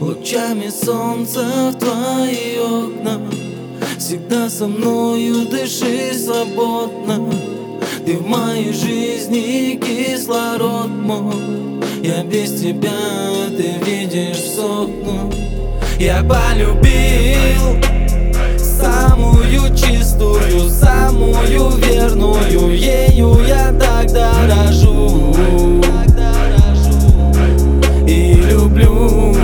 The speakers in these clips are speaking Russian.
Лучами солнца в твои окна. Всегда со мною дыши свободно. Ты в моей жизни кислород мой. Я без тебя, ты видишь, сохну. Я полюбил самую чистую, самую верную. Ею я так дорожу и люблю.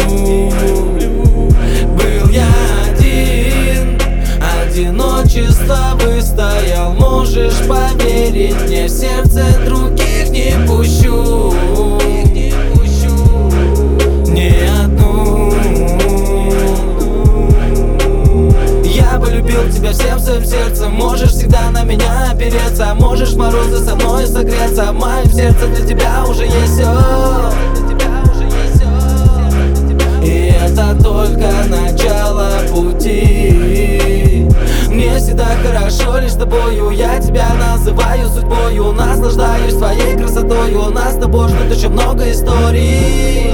Был я один, одиночество выстоял. Можешь поверить мне, в сердце других не пущу. Ни одну. Я полюбил тебя всем своим сердцем. Можешь всегда на меня опереться. Можешь в морозы со мной согреться. В моем сердце для тебя уже есть все. И это только начало пути. Мне всегда хорошо лишь с тобою. Я тебя называю судьбою. Наслаждаюсь твоей красотою. У нас с тобой ждут еще много историй.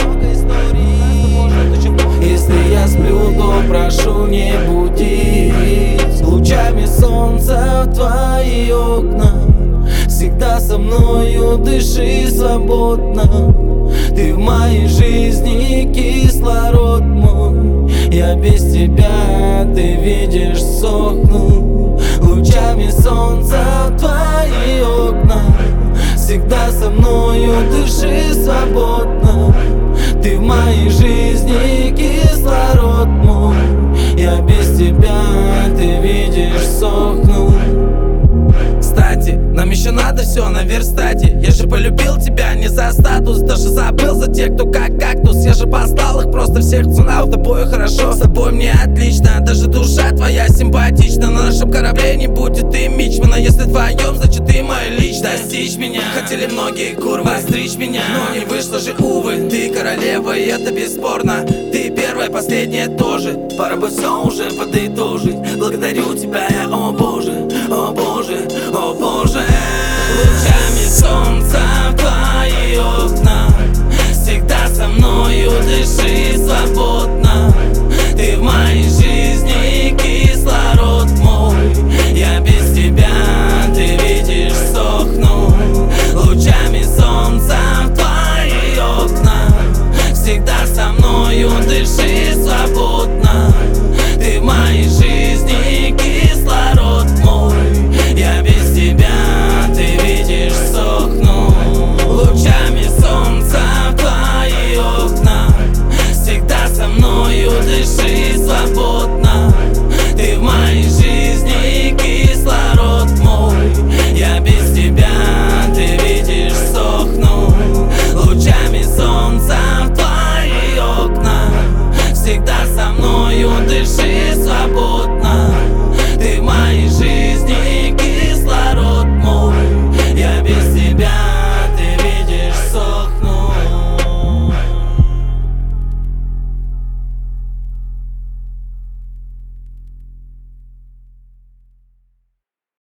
Если я сплю, то прошу не будить. Лучами солнца в твои окна. Всегда со мною дыши свободно. Ты в моей жизни кислород мой. Я без тебя, ты видишь, сохну. Лучами солнца в твои окна. Всегда со мною дыши свободно. Ты в моей жизни кислород мой. Я без тебя, ты видишь, сохну. Кстати, нам еще надо все наверстать. Я же полюбил тебя не за статус, даже забыл за тех, кто как кактус. Я же послал их просто всех цунав. С тобой хорошо, с тобой мне отлично. Даже душа твоя симпатична. На нашем корабле не будет и мичмана. Если вдвоем, значит ты моя личность. Достичь меня хотели многие курвы, стричь меня, но не вышло же, увы. Ты королева, и это бесспорно. Ты первая, последняя тоже. Пора бы все уже подытожить. Благодарю тебя я, о боже, о боже, о боже. Лучами солнца в твои окна. Всегда со мною дыши свободно. Ты в моей жизни кислород мой. Я без тебя, ты видишь, сохну. Лучами солнца в твои окна. Всегда со мною дыши свободно.